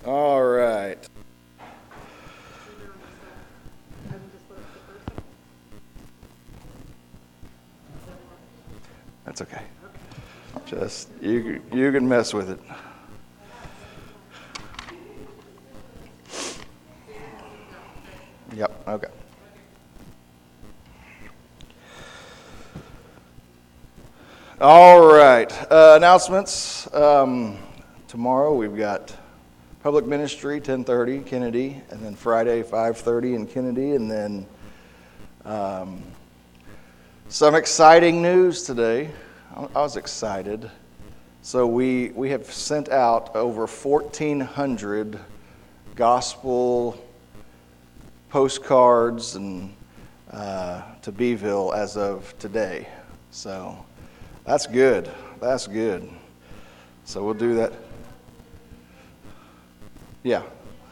All right. That's okay. Just you can mess with it. Yep. Okay. All right. Announcements. Tomorrow we've got public ministry 10:30 Kennedy, and then Friday 5:30 in Kennedy, and then some exciting news today. I was excited. So we have sent out over 1,400 gospel postcards and to Beeville as of today. So that's good. That's good. So we'll do that. Yeah.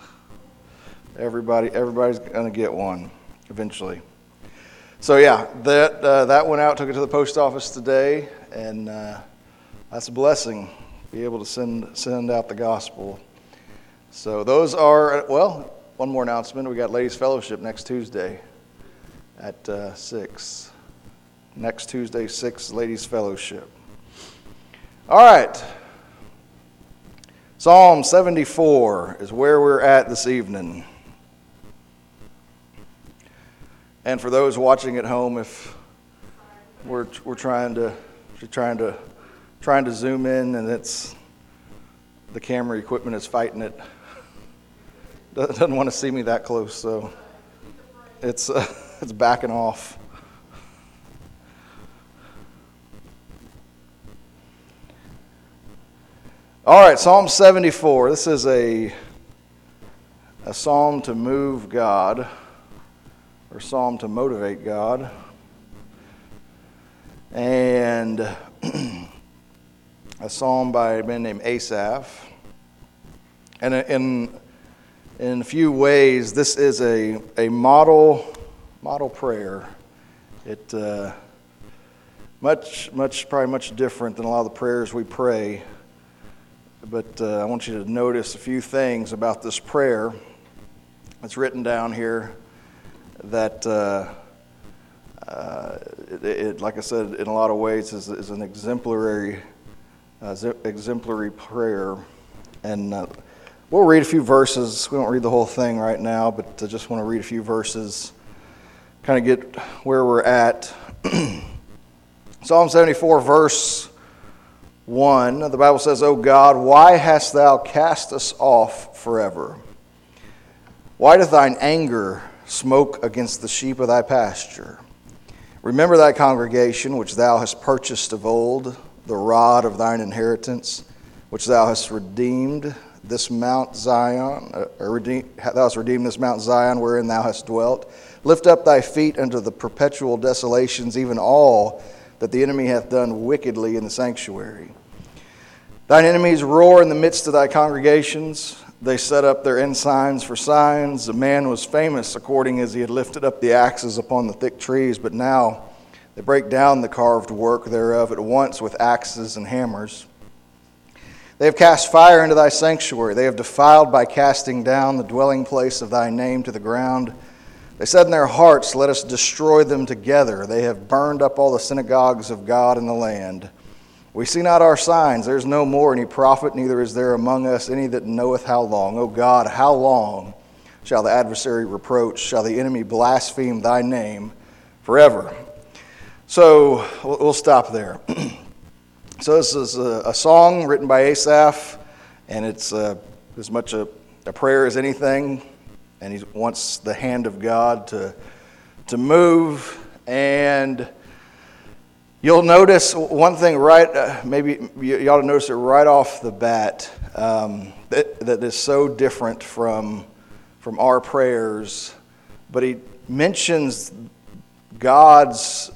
Everybody's going to get one eventually. So yeah, that went out, took it to the post office today, and that's a blessing, be able to send out the gospel. So those are, well, one more announcement. We got Ladies Fellowship next Tuesday at 6. Next Tuesday, 6, Ladies Fellowship. All right. Psalm 74 is where we're at this evening. And for those watching at home, if we're trying to zoom in and it's the camera equipment is fighting it, doesn't want to see me that close, so it's backing off. All right, Psalm 74. This is a psalm to move God, or psalm to motivate God, and a psalm by a man named Asaph. And in a few ways, this is a model prayer. It probably much different than a lot of the prayers we pray. But I want you to notice a few things about this prayer. It's written down here that, like I said, in a lot of ways is an exemplary prayer. And we'll read a few verses. We won't read the whole thing right now, but I just want to read a few verses, kind of get where we're at. Psalm 74, verse 1, the Bible says, O God, why hast thou cast us off forever? Why doth thine anger smoke against the sheep of thy pasture? Remember thy congregation, which thou hast purchased of old, the rod of thine inheritance, which thou hast redeemed this Mount Zion, thou hast redeemed this Mount Zion, wherein thou hast dwelt. Lift up thy feet unto the perpetual desolations, even all that the enemy hath done wickedly in the sanctuary. Thine enemies roar in the midst of thy congregations. They set up their ensigns for signs. The man was famous according as he had lifted up the axes upon the thick trees, but now they break down the carved work thereof at once with axes and hammers. They have cast fire into thy sanctuary. They have defiled by casting down the dwelling place of thy name to the ground. They said in their hearts, let us destroy them together. They have burned up all the synagogues of God in the land. We see not our signs. There is no more any prophet, neither is there among us any that knoweth how long. O God, how long shall the adversary reproach? Shall the enemy blaspheme thy name forever? So we'll stop there. So this is a song written by Asaph, and it's as much a prayer as anything. And he wants the hand of God to move. And you'll notice one thing maybe you ought to notice it right off the bat, that is so different from our prayers. But he mentions God's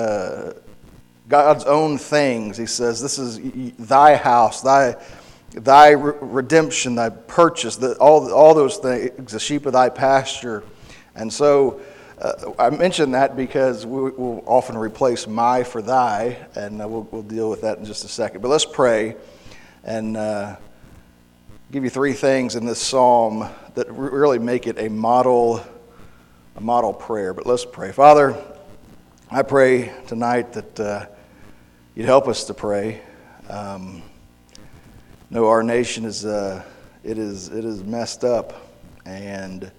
own things. He says, this is thy house, thy redemption, thy purchase, all those things, the sheep of thy pasture. And so I mention that because we'll often replace my for thy, and we'll deal with that in just a second. But let's pray and give you three things in this psalm that really make it a model prayer. But let's pray. Father, I pray tonight that you'd help us to pray. No, our nation is messed up, and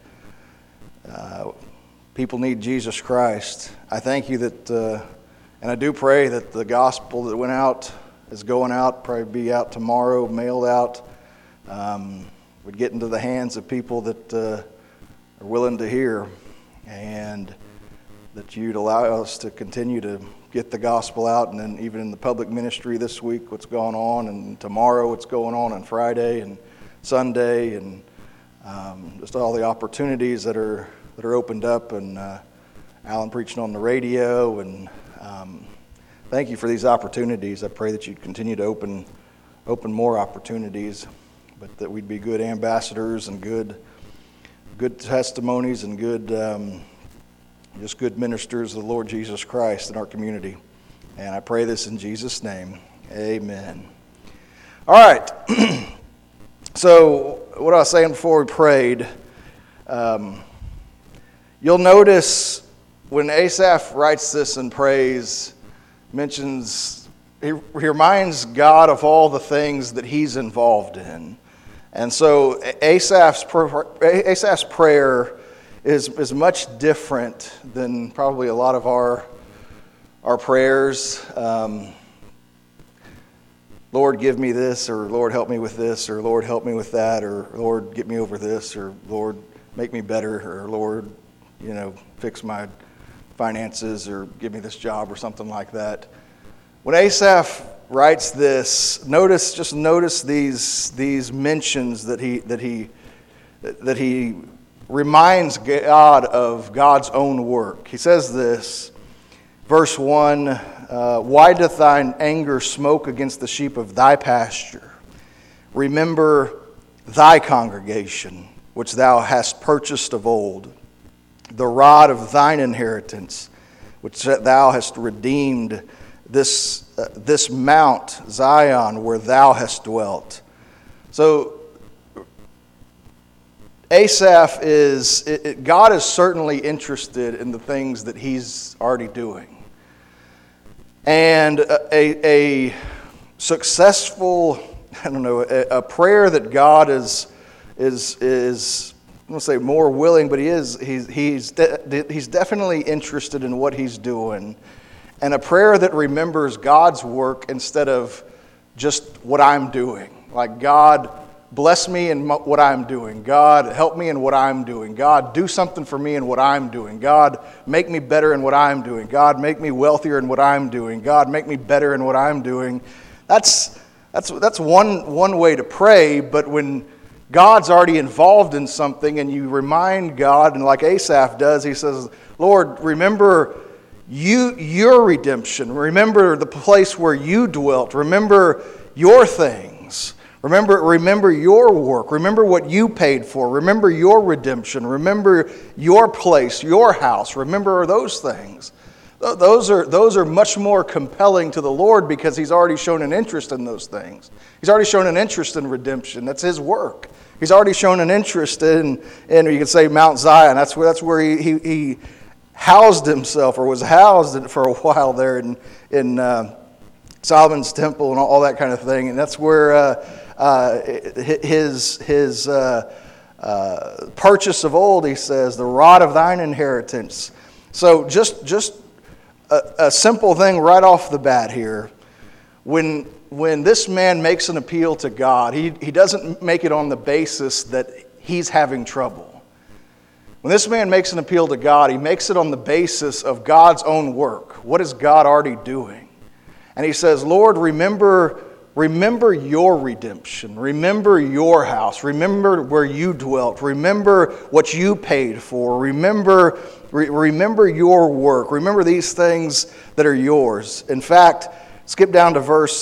people need Jesus Christ. I thank you that, and I do pray that the gospel that went out is going out, probably be out tomorrow, mailed out, would get into the hands of people that are willing to hear, and that you'd allow us to continue to get the gospel out, and then even in the public ministry this week, what's going on, and tomorrow what's going on Friday and Sunday, and just all the opportunities that are opened up, and Alan preaching on the radio, and thank you for these opportunities. I pray that you'd continue to open more opportunities, but that we'd be good ambassadors and good testimonies and just good ministers of the Lord Jesus Christ in our community. And I pray this in Jesus' name. Amen. All right. So what I was saying before we prayed, you'll notice when Asaph writes this and prays, he reminds God of all the things that he's involved in. And so Asaph's prayer is much different than probably a lot of our prayers. Lord, give me this, or Lord, help me with this, or Lord, help me with that, or Lord, get me over this, or Lord, make me better, or Lord, fix my finances, or give me this job, or something like that. When Asaph writes this, notice these mentions that he reminds God of God's own work. He says this, verse 1, why doth thine anger smoke against the sheep of thy pasture? Remember thy congregation, which thou hast purchased of old, the rod of thine inheritance, which thou hast redeemed, this Mount Zion where thou hast dwelt. So Asaph God is certainly interested in the things that he's already doing. And a successful, a prayer that God is I won't say more willing, but he's definitely interested in what he's doing. And a prayer that remembers God's work instead of just what I'm doing. Like, God, bless me in what I'm doing. God, help me in what I'm doing. God, do something for me in what I'm doing. God, make me better in what I'm doing. God, make me wealthier in what I'm doing. God, make me better in what I'm doing. That's one way to pray, but when God's already involved in something and you remind God, and like Asaph does, he says, Lord, remember your redemption. Remember the place where you dwelt. Remember your things. Remember your work. Remember what you paid for. Remember your redemption. Remember your place, your house. Remember those things. Those are much more compelling to the Lord because He's already shown an interest in those things. He's already shown an interest in redemption. That's His work. He's already shown an interest in you could say Mount Zion. That's where he housed himself, or was housed for a while there in Solomon's temple and all that kind of thing. And that's where his purchase of old, he says, the rod of thine inheritance. So just a simple thing right off the bat here. When this man makes an appeal to God, he doesn't make it on the basis that he's having trouble. When this man makes an appeal to God, he makes it on the basis of God's own work. What is God already doing? And he says, Lord, remember your redemption. Remember your house. Remember where you dwelt. Remember what you paid for. Remember your work. Remember these things that are yours. In fact, skip down to verse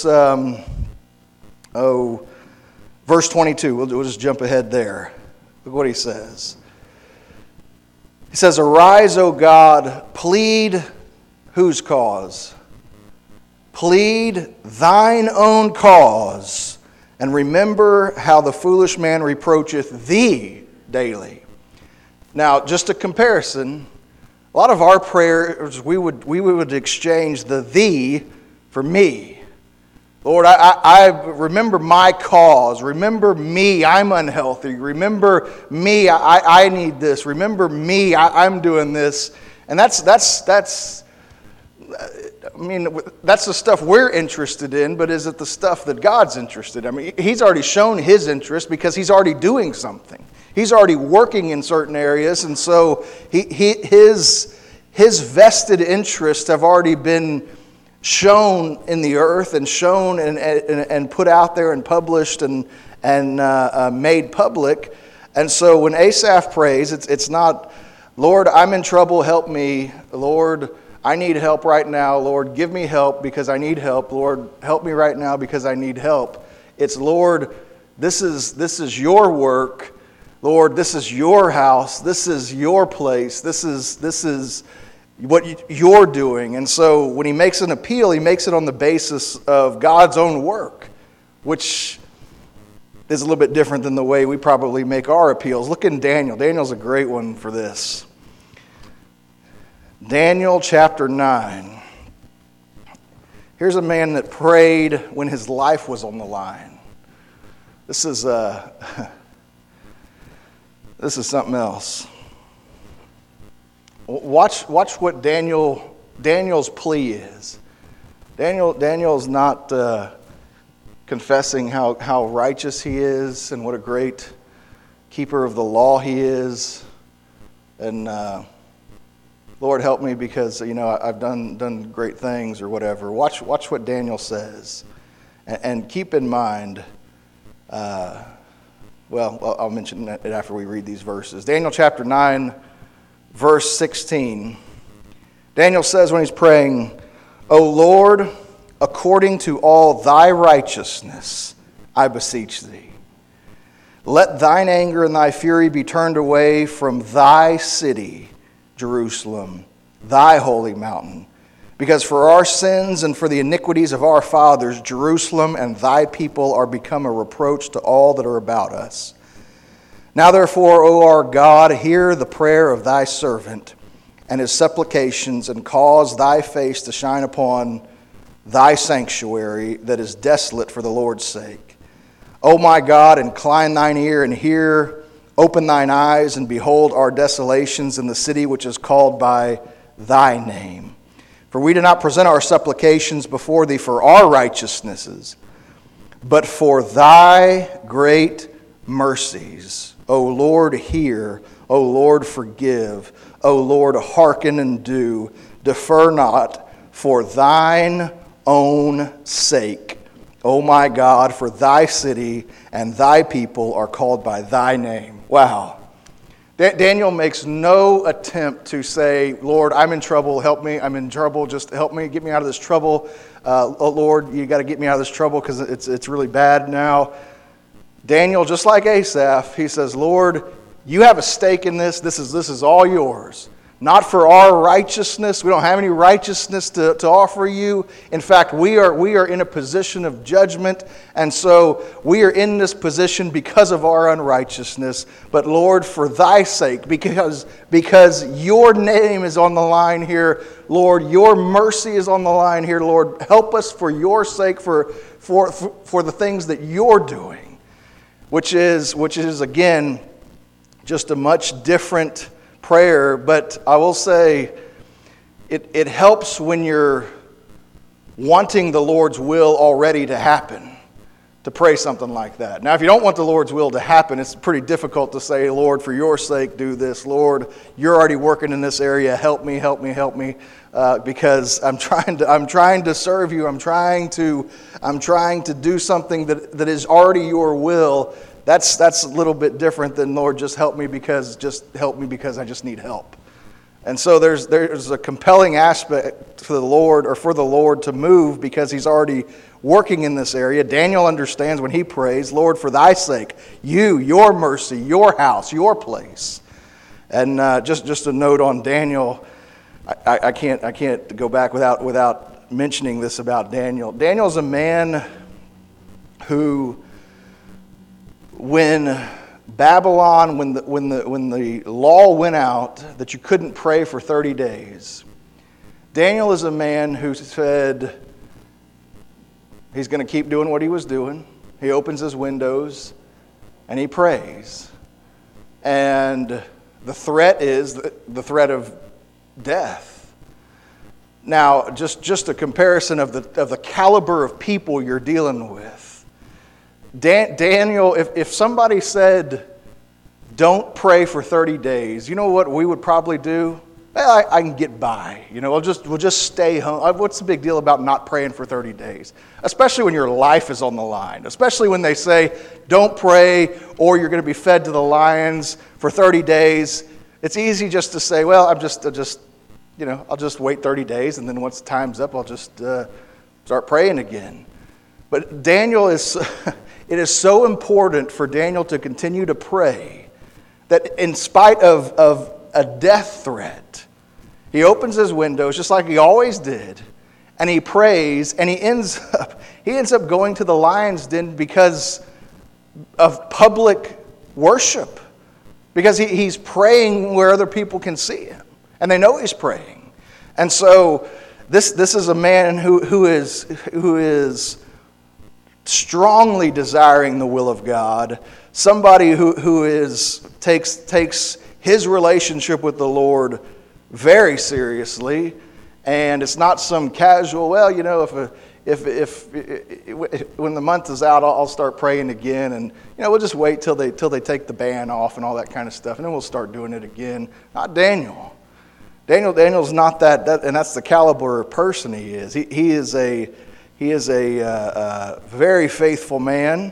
22. We'll just jump ahead there. Look what he says. He says, arise, O God, plead whose cause? Plead thine own cause And remember how the foolish man reproacheth thee daily. Now, just a comparison, a lot of our prayers, we would exchange the thee for me. Lord, I remember my cause. Remember me, I'm unhealthy. Remember me, I need this. Remember me, I'm doing this. And that's the stuff we're interested in, but is it the stuff that God's interested in? I mean, He's already shown His interest because He's already doing something. He's already working in certain areas, and so his vested interests have already been shown in the earth and shown and put out there and published and made public. And so when Asaph prays, it's not, Lord, I'm in trouble, help me. Lord, I need help right now. Lord, give me help because I need help. Lord, help me right now because I need help. It's, Lord, this is your work. Lord, this is your house. This is your place. This is what you're doing. And so when he makes an appeal, he makes it on the basis of God's own work, which is a little bit different than the way we probably make our appeals. Look in Daniel. Daniel's a great one for this. Daniel chapter 9. Here's a man that prayed when his life was on the line. This is something else. Watch what Daniel's plea is. Daniel's not confessing how righteous he is and what a great keeper of the law he is, and Lord, help me because I've done great things or whatever. Watch what Daniel says, and keep in mind. I'll mention it after we read these verses. Daniel chapter 9, verse 16. Daniel says when he's praying, O Lord, according to all thy righteousness, I beseech thee. Let thine anger and thy fury be turned away from thy city, Jerusalem, thy holy mountain. Because for our sins and for the iniquities of our fathers, Jerusalem and thy people are become a reproach to all that are about us. Now therefore, O our God, hear the prayer of thy servant and his supplications, and cause thy face to shine upon thy sanctuary that is desolate for the Lord's sake. O my God, incline thine ear and hear, open thine eyes and behold our desolations in the city which is called by thy name. For we do not present our supplications before thee for our righteousnesses, but for thy great mercies. O Lord, hear. O Lord, forgive. O Lord, hearken and do. Defer not for thine own sake. O my God, for thy city and thy people are called by thy name. Wow. Daniel makes no attempt to say, Lord, I'm in trouble, help me, I'm in trouble, just help me, get me out of this trouble. Oh Lord, you got to get me out of this trouble because it's really bad now. Daniel, just like Asaph, he says, Lord, you have a stake in this. This is all yours. Not for our righteousness. We don't have any righteousness to offer you. In fact, we are in a position of judgment, and so we are in this position because of our unrighteousness. But Lord, for thy sake, because your name is on the line here, Lord, your mercy is on the line here, Lord, help us for your sake, for the things that you're doing, which is again just a much different prayer. But I will say it helps when you're wanting the Lord's will already to happen, to pray something like that. Now, if you don't want the Lord's will to happen, it's pretty difficult to say, Lord, for your sake, do this. Lord, you're already working in this area. Help me, because I'm trying to serve you. I'm trying to do something that is already your will. That's a little bit different than, Lord, just help me because I just need help. And so there's a compelling aspect for the Lord to move because he's already working in this area. Daniel understands when he prays, Lord, for thy sake, your mercy, your house, your place. And just a note on Daniel, I can't go back without mentioning this about Daniel. Daniel's a man who when Babylon, when the law went out that you couldn't pray for 30 days, Daniel is a man who said he's going to keep doing what he was doing. He opens his windows and he prays. And the threat is the threat of death. Now, just a comparison of the caliber of people you're dealing with. Daniel, if somebody said, don't pray for 30 days, you know what we would probably do? Well, I can get by. We'll just stay home. What's the big deal about not praying for 30 days? Especially when your life is on the line. Especially when they say, don't pray or you're going to be fed to the lions for 30 days. It's easy just to say, well, I'll just wait 30 days, and then once the time's up, I'll just start praying again. But Daniel it is so important for Daniel to continue to pray that in spite of a death threat, he opens his windows just like he always did, and he prays, and he ends up going to the lion's den because of public worship, because he's praying where other people can see him, and they know he's praying. And so this is a man who is strongly desiring the will of God, somebody who takes his relationship with the Lord very seriously, and it's not some casual, well, if when the month is out, I'll start praying again, and we'll just wait till they take the ban off and all that kind of stuff, and then we'll start doing it again. Not Daniel. Daniel's not that, and that's the caliber of person he is. He is a very faithful man.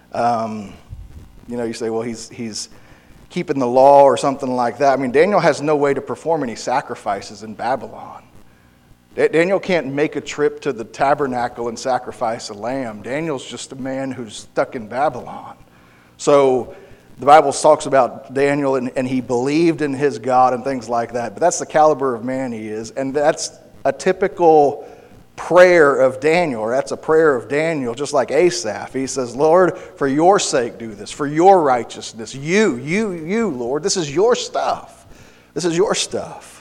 You say, well, he's keeping the law or something like that. I mean, Daniel has no way to perform any sacrifices in Babylon. Daniel can't make a trip to the tabernacle and sacrifice a lamb. Daniel's just a man who's stuck in Babylon. So the Bible talks about Daniel and he believed in his God and things like that. But that's the caliber of man he is. And that's a typical prayer of Daniel, or that's a prayer of Daniel, just like Asaph. He says, Lord, for your sake do this, for your righteousness. You, Lord, this is your stuff. This is your stuff.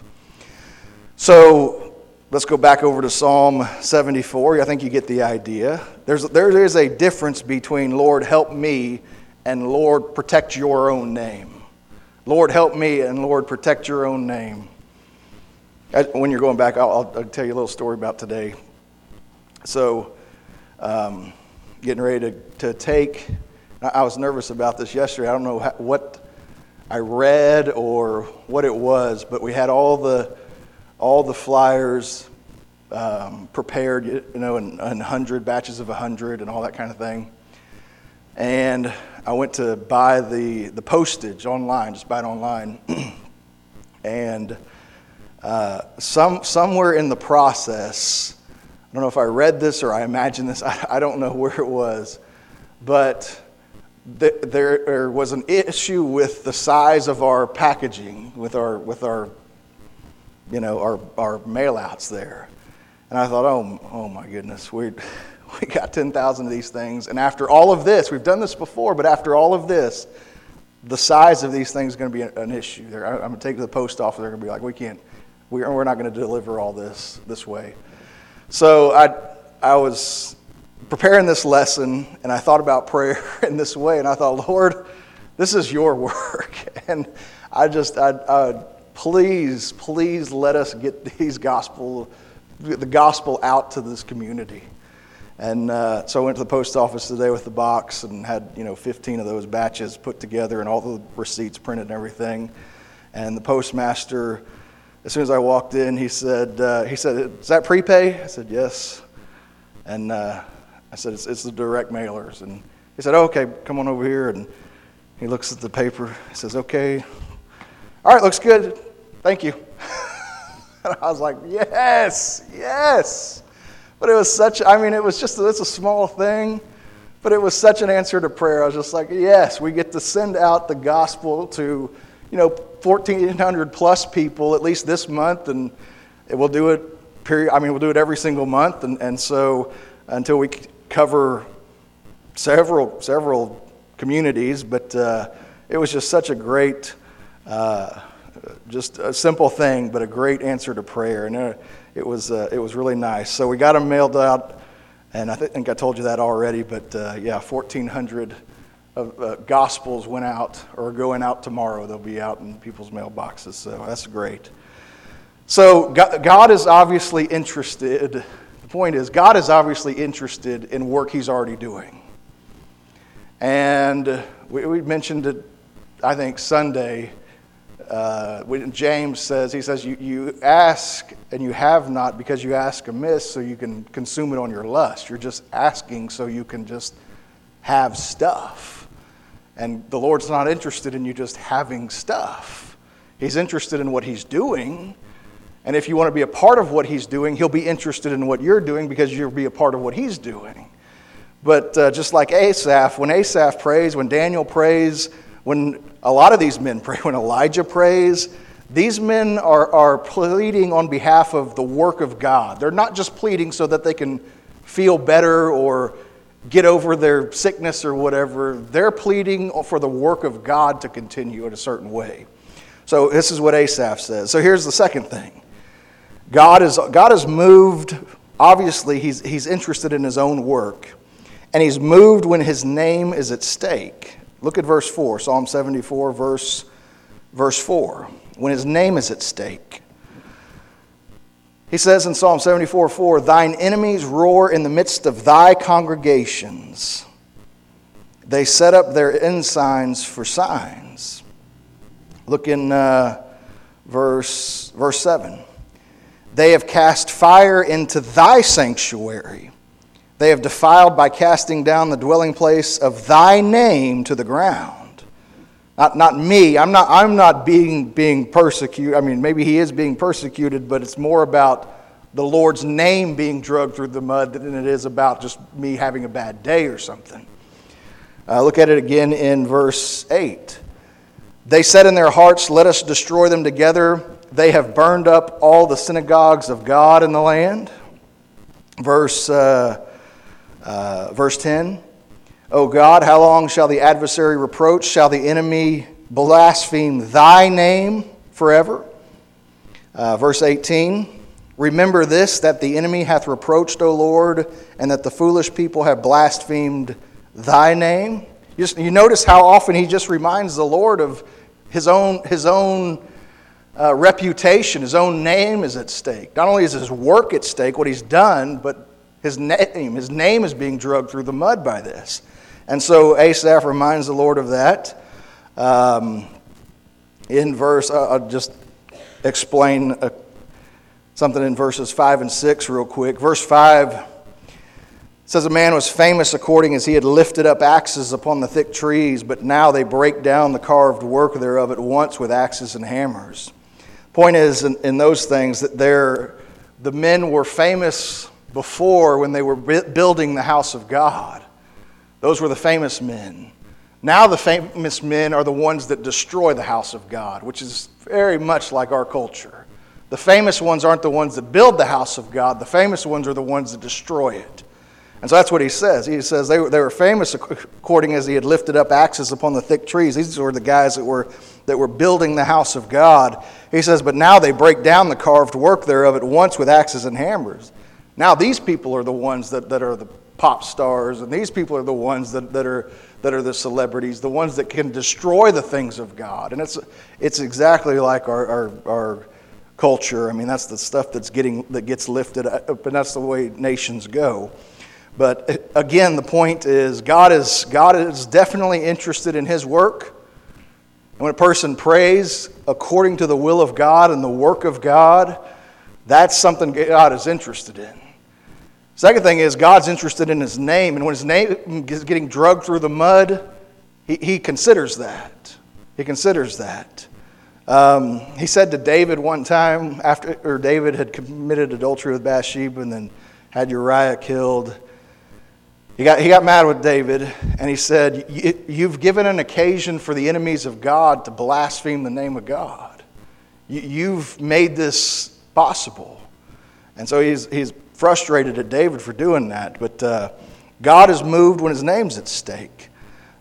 So let's go back over to Psalm 74. I think you get the idea. There is a difference between Lord, help me, and Lord, protect your own name. Lord, help me, and Lord, protect your own name. When you're going back, I'll tell you a little story about today. So, getting ready to take, I was nervous about this yesterday. I don't know what I read or what it was, but we had all the flyers prepared, in 100 batches of 100 and all that kind of thing. And I went to buy the postage online, just buy it online, and somewhere in the process, I don't know if I read this or I imagined this, I don't know where it was, but there was an issue with the size of our packaging, with our mail-outs there. And I thought, oh my goodness, we got 10,000 of these things, and after all of this, we've done this before, but after all of this, the size of these things is going to be an issue. I'm going to take it to the post office, they're going to be like, we're not going to deliver all this way. So I was preparing this lesson, and I thought about prayer in this way, and I thought, Lord, this is your work, and please let us get the gospel out to this community. And so I went to the post office today with the box and had 15 of those batches put together and all the receipts printed and everything. And the postmaster, as soon as I walked in, he said, "Is that prepay?" I said, "Yes." And I said, "It's the direct mailers." And he said, "Oh, okay, come on over here." And he looks at the paper. He says, "Okay, all right, looks good. Thank you." And I was like, yes. But it was it's a small thing, but it was such an answer to prayer. I was just like, yes, we get to send out the gospel to 1,400 plus people at least this month, and we'll do it we'll do it every single month, and so until we cover several communities, but it was just such a great, just a simple thing, but a great answer to prayer, and it was really nice. So we got them mailed out, and I think I told you that already, but 1,400 of Gospels went out, or are going out tomorrow. They'll be out in people's mailboxes, so that's great. So God is obviously interested. The point is, God is obviously interested in work He's already doing. And we mentioned it, I think, Sunday, when James says, he says, you ask and you have not because you ask amiss so you can consume it on your lust. You're just asking so you can just have stuff. And the Lord's not interested in you just having stuff. He's interested in what He's doing. And if you want to be a part of what He's doing, He'll be interested in what you're doing because you'll be a part of what He's doing. But just like Asaph, when Asaph prays, when Daniel prays, when a lot of these men pray, when Elijah prays, these men are pleading on behalf of the work of God. They're not just pleading so that they can feel better or get over their sickness or whatever. They're pleading for the work of God to continue in a certain way. So this is what Asaph says. So here's the second thing. God is moved. Obviously, he's interested in His own work, and He's moved when His name is at stake. Look at verse 4, Psalm 74, verse 4. When His name is at stake. He says in Psalm 74:4, "Thine enemies roar in the midst of Thy congregations. They set up their ensigns for signs." Look in verse 7. "They have cast fire into Thy sanctuary. They have defiled by casting down the dwelling place of Thy name to the ground." Not me. I'm not being persecuted. I mean, maybe he is being persecuted, but it's more about the Lord's name being dragged through the mud than it is about just me having a bad day or something. Look at it again in verse 8. "They said in their hearts, let us destroy them together. They have burned up all the synagogues of God in the land." Verse 10. "O God, how long shall the adversary reproach? Shall the enemy blaspheme Thy name forever?" Verse 18. "Remember this, that the enemy hath reproached, O Lord, and that the foolish people have blasphemed Thy name." You notice how often he just reminds the Lord of his own reputation, his own name is at stake. Not only is his work at stake, what he's done, but his name is being dragged through the mud by this. And so Asaph reminds the Lord of that. In verse, I'll just explain something in verses 5 and 6 real quick. Verse 5 says, "A man was famous according as he had lifted up axes upon the thick trees, but now they break down the carved work thereof at once with axes and hammers." Point is, in those things, that the men were famous before when they were building the house of God. Those were the famous men. Now the famous men are the ones that destroy the house of God, which is very much like our culture. The famous ones aren't the ones that build the house of God. The famous ones are the ones that destroy it. And so that's what he says. He says they were famous according as he had lifted up axes upon the thick trees. These were the guys that were building the house of God. He says, but now they break down the carved work thereof at once with axes and hammers. Now these people are the ones that are the pop stars, and these people are the ones that are the celebrities, the ones that can destroy the things of God. And it's exactly like our culture. I mean, that's the stuff that gets lifted up, and that's the way nations go. But again, the point is God is definitely interested in His work. And when a person prays according to the will of God and the work of God, that's something God is interested in. Second thing is God's interested in His name. And when His name is getting dragged through the mud, He considers that. He considers that. He said to David one time, after David had committed adultery with Bathsheba and then had Uriah killed, he got mad with David, and he said, "You've given an occasion for the enemies of God to blaspheme the name of God. You've made this possible." And so he's frustrated at David for doing that. But God is moved when His name's at stake.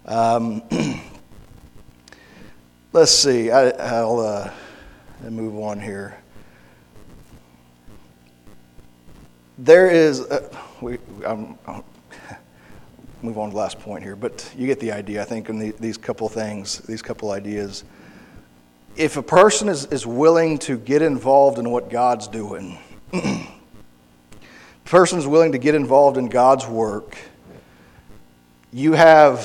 Let's see. I'll move on here. There is, I'll move on to the last point here, but you get the idea, I think, in these couple things, these couple ideas. If a person is willing to get involved in what God's doing, a person is willing to get involved in God's work, you are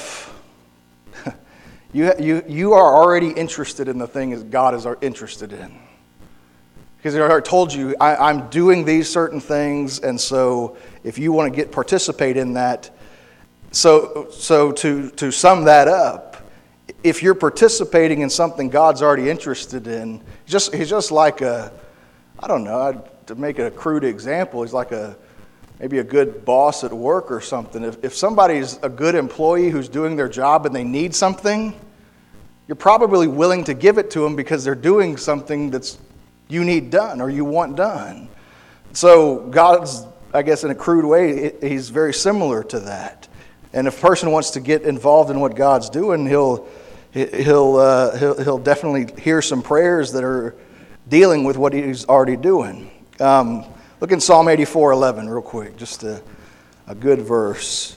already interested in the thing that God is interested in. Because I already told you, I'm doing these certain things, and so if you want to participate in that, so to sum that up, if you're participating in something God's already interested in, he's just like to make it a crude example, he's like maybe a good boss at work or something. If somebody's a good employee who's doing their job and they need something, you're probably willing to give it to them because they're doing something that's you need done or you want done. So God's, I guess in a crude way, he's very similar to that. And if a person wants to get involved in what God's doing, he'll definitely hear some prayers that are dealing with what he's already doing. Look in Psalm 84:11 real quick, just a good verse.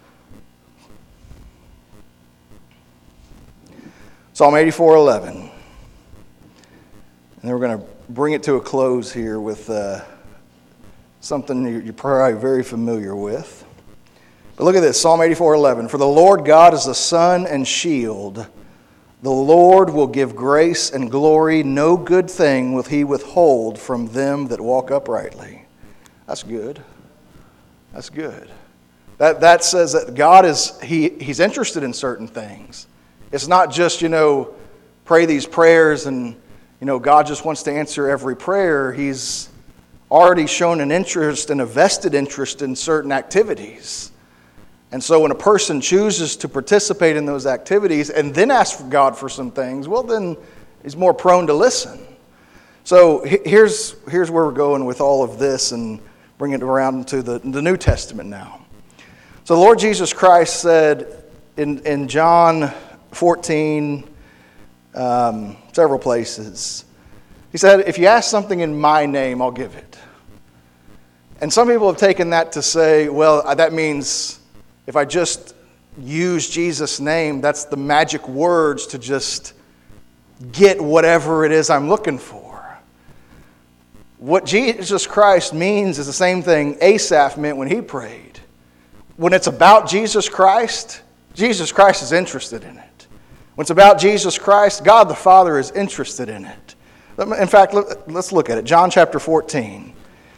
Psalm 84:11. And then we're going to bring it to a close here with something you're probably very familiar with. But look at this, Psalm 84:11. For the Lord God is the sun and shield. The Lord will give grace and glory. No good thing will he withhold from them that walk uprightly. That's good. That's good. That says that God he's interested in certain things. It's not just, pray these prayers and, God just wants to answer every prayer. He's already shown an interest and a vested interest in certain activities. And so when a person chooses to participate in those activities and then ask God for some things, well, then he's more prone to listen. So here's where we're going with all of this and bring it around to the New Testament now. So the Lord Jesus Christ said in John 14, several places, he said, if you ask something in my name, I'll give it. And some people have taken that to say, well, that means if I just use Jesus' name, that's the magic words to just get whatever it is I'm looking for. What Jesus Christ means is the same thing Asaph meant when he prayed. When it's about Jesus Christ is interested in it. When it's about Jesus Christ, God the Father is interested in it. In fact, let's look at it. John chapter 14.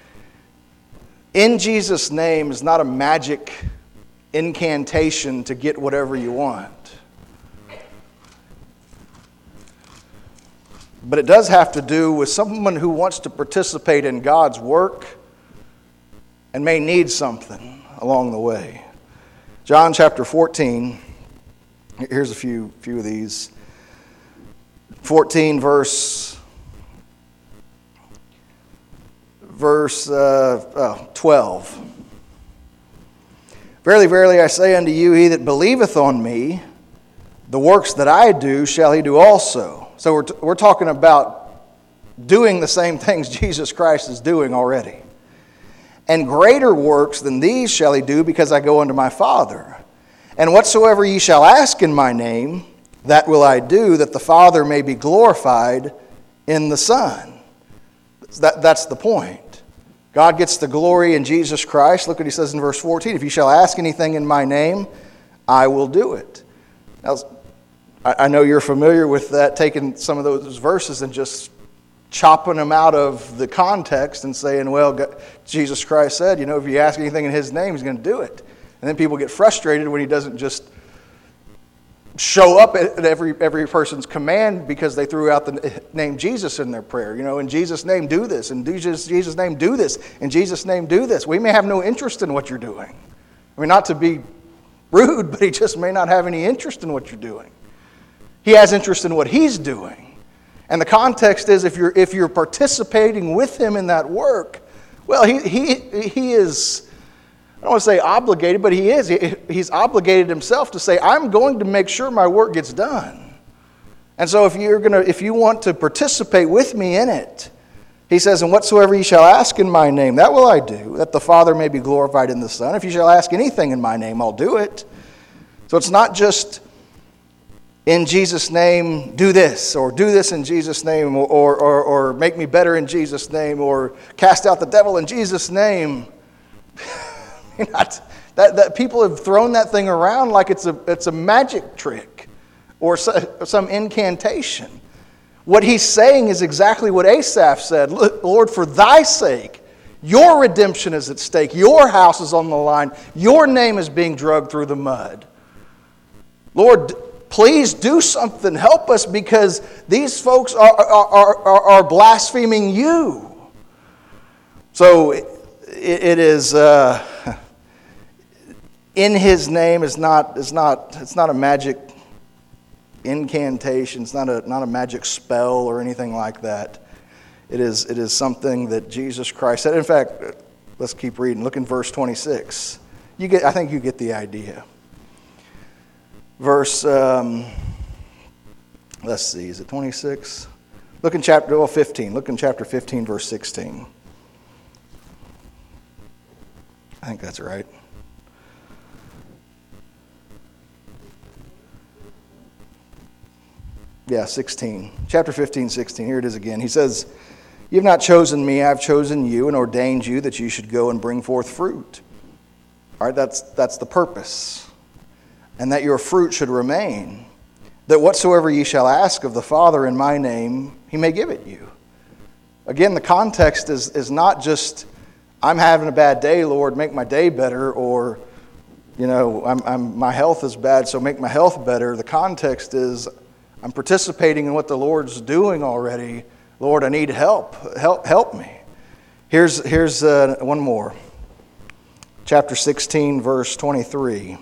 In Jesus' name is not a magic incantation to get whatever you want. But it does have to do with someone who wants to participate in God's work and may need something along the way. John chapter 14, here's a few of these. 14 verse 12. Verily, verily, I say unto you, he that believeth on me, the works that I do shall he do also. So we're talking about doing the same things Jesus Christ is doing already. And greater works than these shall he do, because I go unto my Father. And whatsoever ye shall ask in my name, that will I do, that the Father may be glorified in the Son. That's the point. God gets the glory in Jesus Christ. Look what he says in verse 14. If you shall ask anything in my name, I will do it. Now, I know you're familiar with that, taking some of those verses and just chopping them out of the context and saying, well, Jesus Christ said, if you ask anything in his name, he's going to do it. And then people get frustrated when he doesn't just show up at every person's command because they threw out the name Jesus in their prayer. In Jesus' name, do this. In Jesus' name, do this. In Jesus' name, do this. We may have no interest in what you're doing. I mean, not to be rude, but he just may not have any interest in what you're doing. He has interest in what he's doing. And the context is if you're participating with him in that work, well, he is I don't want to say obligated, but he is. He's obligated himself to say, I'm going to make sure my work gets done. And so if you want to participate with me in it, he says, and whatsoever ye shall ask in my name, that will I do, that the Father may be glorified in the Son. If you shall ask anything in my name, I'll do it. So it's not just in Jesus' name, do this, or do this in Jesus' name, or make me better in Jesus' name, or cast out the devil in Jesus' name. That people have thrown that thing around like it's a magic trick or some incantation. What he's saying is exactly what Asaph said. Lord, for thy sake, your redemption is at stake. Your house is on the line. Your name is being dragged through the mud. Lord, please do something. Help us, because these folks are blaspheming you. So it is in his name is not a magic incantation. It's not a magic spell or anything like that. It is something that Jesus Christ said. In fact, let's keep reading. Look in verse 26. I think you get the idea. Verse, let's see, is it 26? Look in chapter 15. Look in chapter 15, verse 16. I think that's right. Yeah, 16. Chapter 15, 16. Here it is again. He says, "You have not chosen me, I have chosen you and ordained you that you should go and bring forth fruit." All right, that's the purpose. And that your fruit should remain. That whatsoever ye shall ask of the Father in my name, he may give it you. Again, the context is not just, I'm having a bad day, Lord, make my day better, or, my health is bad, so make my health better. The context is, I'm participating in what the Lord's doing already. Lord, I need help. Help me. Here's one more. Chapter 16, verse 23.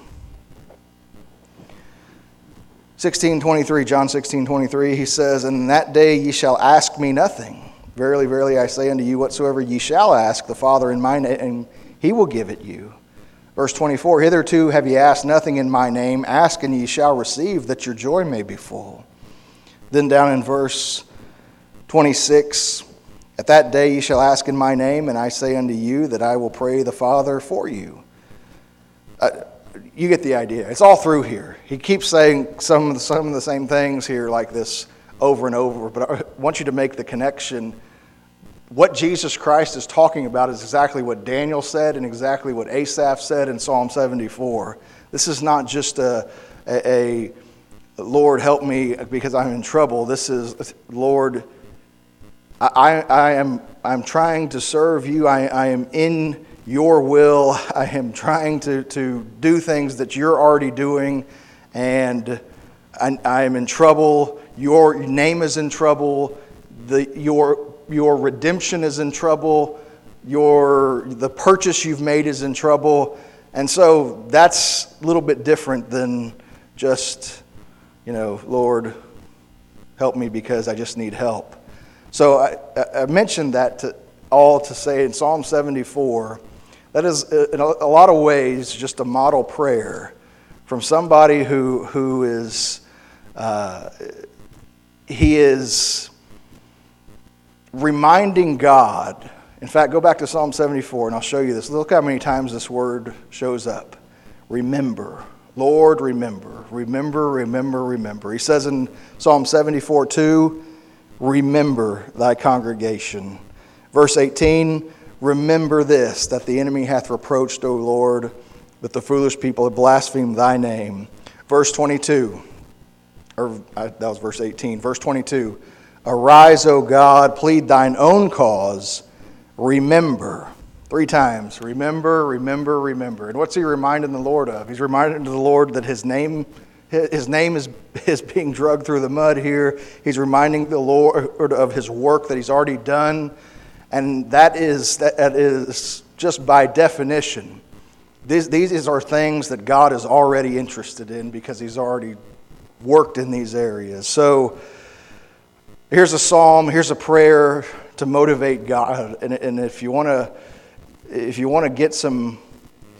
16:23, John 16:23, he says, "And in that day ye shall ask me nothing. Verily, verily, I say unto you, whatsoever ye shall ask the Father in my name, he will give it you." Verse 24, "Hitherto have ye asked nothing in my name. Ask, and ye shall receive, that your joy may be full." Then down in verse 26, "At that day ye shall ask in my name, and I say unto you that I will pray the Father for you." You get the idea. It's all through here. He keeps saying some of the same things here like this over and over, but I want you to make the connection. What Jesus Christ is talking about is exactly what Daniel said and exactly what Asaph said in Psalm 74. This is not just a Lord, help me because I'm in trouble. This is, Lord, I'm trying to serve you. I am in your will. I am trying to do things that you're already doing, and I am in trouble. Your name is in trouble. Your redemption is in trouble. The purchase you've made is in trouble. And so that's a little bit different than just, Lord, help me because I just need help. So I mentioned that to say in Psalm 74, that is in a lot of ways just a model prayer from somebody who is, he is reminding God. In fact, go back to Psalm 74 and I'll show you this. Look how many times this word shows up. Remember. Lord, remember. Remember, remember, remember. He says in Psalm 74:2, remember thy congregation. Verse 18, remember this, that the enemy hath reproached, O Lord, that the foolish people have blasphemed thy name. Verse 22, that was verse 18. Verse 22, arise, O God, plead thine own cause, remember. 3 times, remember, remember, remember. And what's he reminding the Lord of? He's reminding the Lord that his name is being dragged through the mud here. He's reminding the Lord of his work that he's already done. And that is just by definition. These are things that God is already interested in because he's already worked in these areas. So here's a psalm, here's a prayer to motivate God. And if you want to get some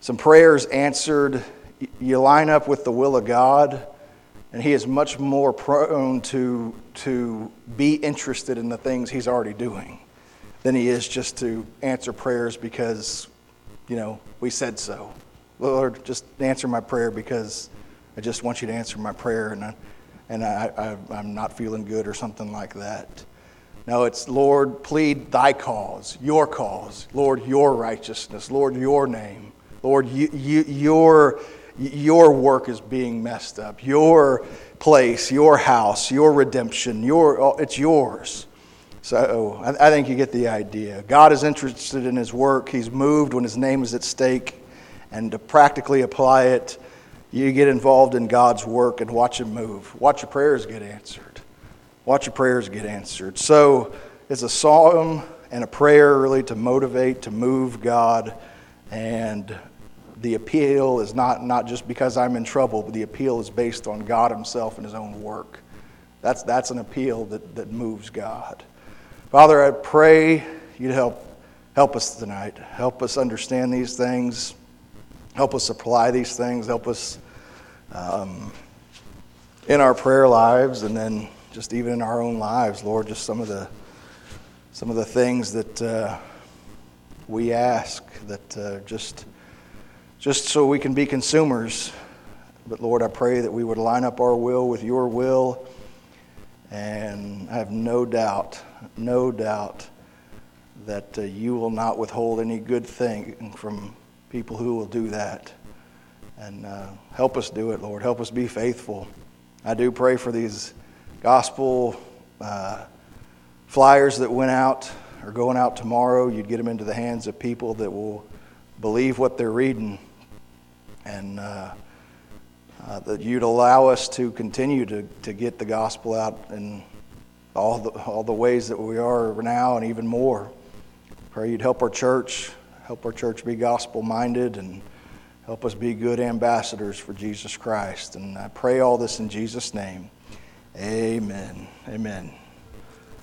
some prayers answered, you line up with the will of God, and He is much more prone to be interested in the things He's already doing than He is just to answer prayers because, we said so. Lord, just answer my prayer because I just want you to answer my prayer, and I'm not feeling good or something like that. No, it's, Lord, plead thy cause, Lord, your righteousness, Lord, your name. Lord, your work is being messed up. Your place, your house, your redemption, it's yours. So I think you get the idea. God is interested in His work. He's moved when His name is at stake. And to practically apply it, you get involved in God's work and watch Him move. Watch your prayers get answered. Watch your prayers get answered. So it's a psalm and a prayer really to motivate, to move God. And the appeal is not just because I'm in trouble, but the appeal is based on God Himself and His own work. That's an appeal that moves God. Father, I pray You'd help us tonight. Help us understand these things. Help us apply these things. Help us in our prayer lives, and then just even in our own lives, Lord. Just some of the things that we ask that just so we can be consumers. But Lord, I pray that we would line up our will with Your will, and I have no doubt that You will not withhold any good thing from people who will do that. And help us do it, Lord. Help us be faithful. I do pray for these gospel flyers that went out or going out tomorrow. You'd get them into the hands of people that will believe what they're reading, and that You'd allow us to continue to get the gospel out in all the ways that we are now, and even more. Pray You'd help our church be gospel-minded, and help us be good ambassadors for Jesus Christ. And I pray all this in Jesus' name. Amen. Amen.